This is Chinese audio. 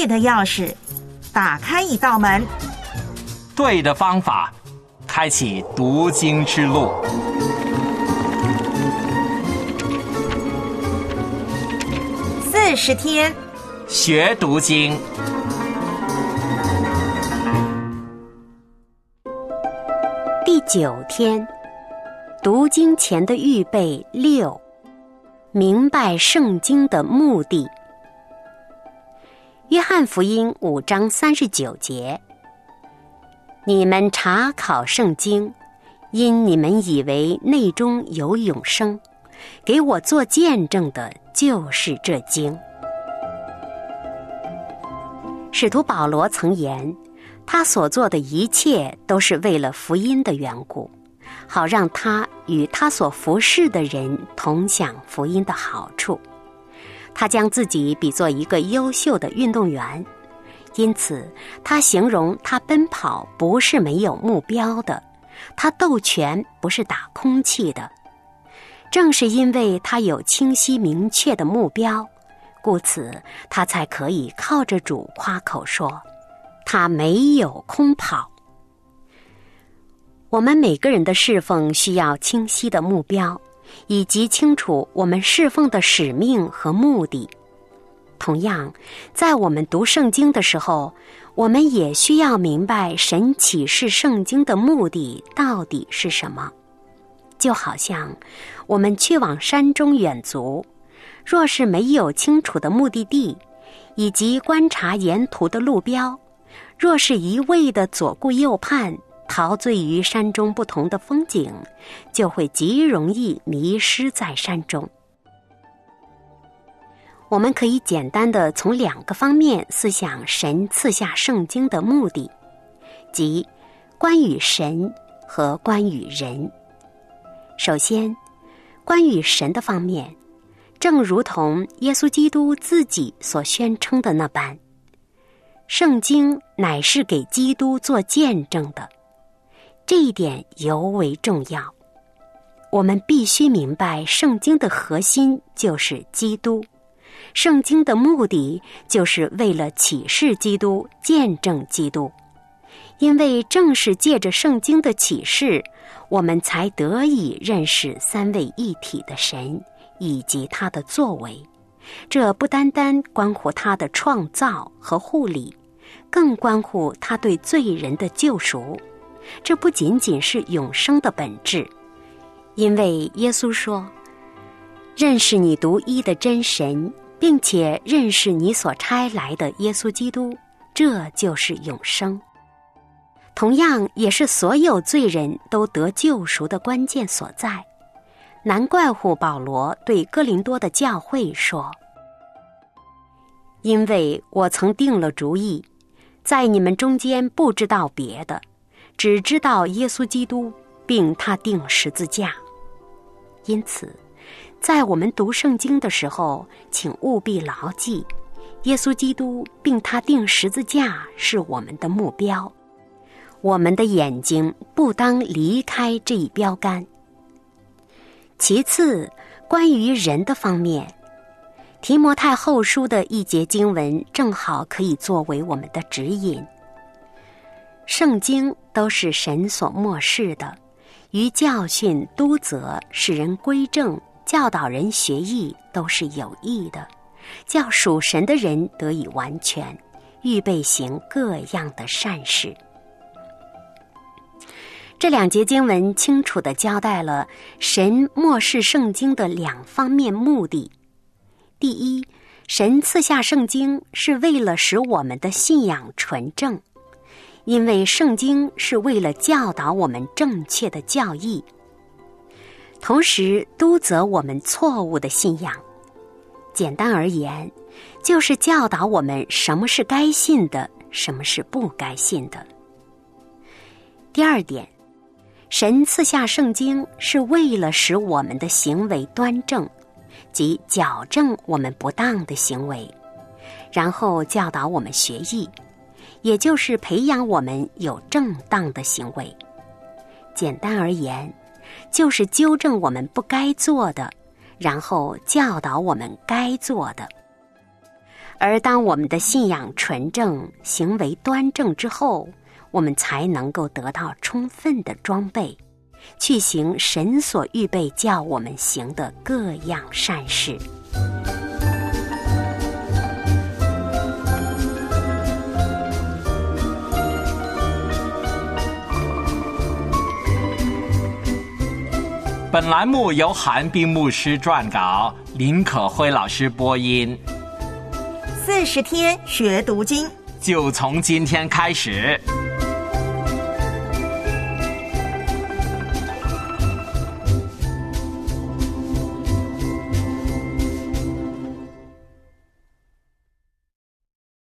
对的钥匙，打开一道门。 对的方法，开启读经之路。 40天学读经。 第9天，读经前的预备6，明白圣经的目的。约翰福音5章39节，你们查考圣经，因你们以为内中有永生，给我做见证的就是这经。使徒保罗曾言，他所做的一切都是为了福音的缘故，好让他与他所服侍的人同享福音的好处。他将自己比作一个优秀的运动员，因此他形容他奔跑不是没有目标的，他斗拳不是打空气的。正是因为他有清晰明确的目标，故此他才可以靠着主夸口说，他没有空跑。我们每个人的侍奉需要清晰的目标，以及清楚我们侍奉的使命和目的。同样，在我们读圣经的时候，我们也需要明白神启示圣经的目的到底是什么。就好像我们去往山中远足，若是没有清楚的目的地，以及观察沿途的路标，若是一味的左顾右盼，陶醉于山中不同的风景，就会极容易迷失在山中。我们可以简单的从2个方面思想神赐下圣经的目的，即关于神和关于人。首先，关于神的方面，正如同耶稣基督自己所宣称的那般，圣经乃是给基督做见证的，这一点尤为重要。我们必须明白圣经的核心就是基督，圣经的目的就是为了启示基督，见证基督。因为正是借着圣经的启示，我们才得以认识三位一体的神以及他的作为。这不单单关乎他的创造和护理，更关乎他对罪人的救赎。这不仅仅是永生的本质，因为耶稣说，认识你独一的真神，并且认识你所差来的耶稣基督，这就是永生。同样也是所有罪人都得救赎的关键所在。难怪乎保罗对哥林多的教会说，因为我曾定了主意，在你们中间不知道别的，只知道耶稣基督，并他钉十字架。因此，在我们读圣经的时候，请务必牢记，耶稣基督并他钉十字架是我们的目标。我们的眼睛不当离开这一标杆。其次，关于人的方面，提摩太后书的一节经文正好可以作为我们的指引。圣经都是神所默示的，于教训、督责、使人归正、教导人学义，都是有益的，叫属神的人得以完全，预备行各样的善事。这2节经文清楚地交代了神默示圣经的2方面目的。第一，神赐下圣经是为了使我们的信仰纯正，因为圣经是为了教导我们正确的教义，同时督责我们错误的信仰。简单而言，就是教导我们什么是该信的，什么是不该信的。第2点，神赐下圣经是为了使我们的行为端正，即矫正我们不当的行为，然后教导我们学艺，也就是培养我们有正当的行为。简单而言，就是纠正我们不该做的，然后教导我们该做的。 而当我们的信仰纯正、行为端正之后，我们才能够得到充分的装备，去行神所预备叫我们行的各样善事。 本栏目由韩冰牧师撰稿，林可辉老师播音。 40天学读经， 就从今天开始。